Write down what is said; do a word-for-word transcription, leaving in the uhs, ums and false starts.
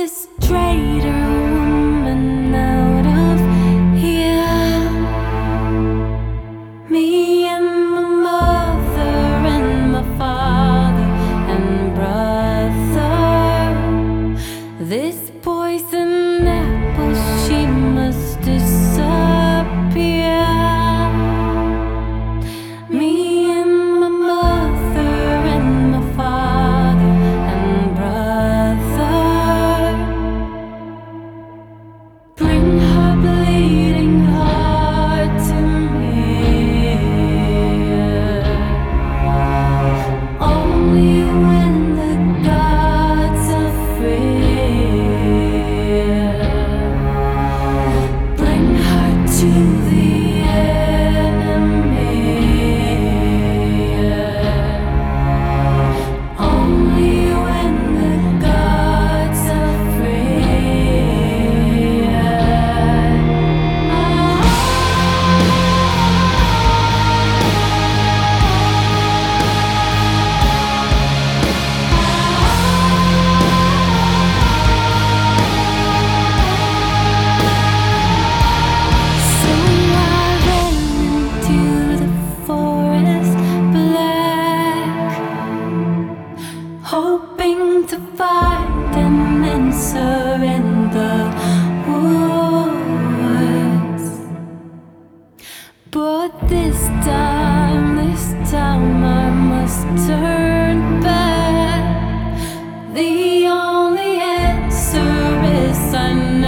this traitor woman out of here. Me and my mother and my father and brother. This poison apple, she must disappear. Me and my mother and my father and brother. Bring her bleeding heart to me. Only when the gods are free. Bring her to the enemy. Only when the gods are free. So I ran into the forest black, hoping to find an answer in the woods. But this time, this time I must turn back. The only answer is I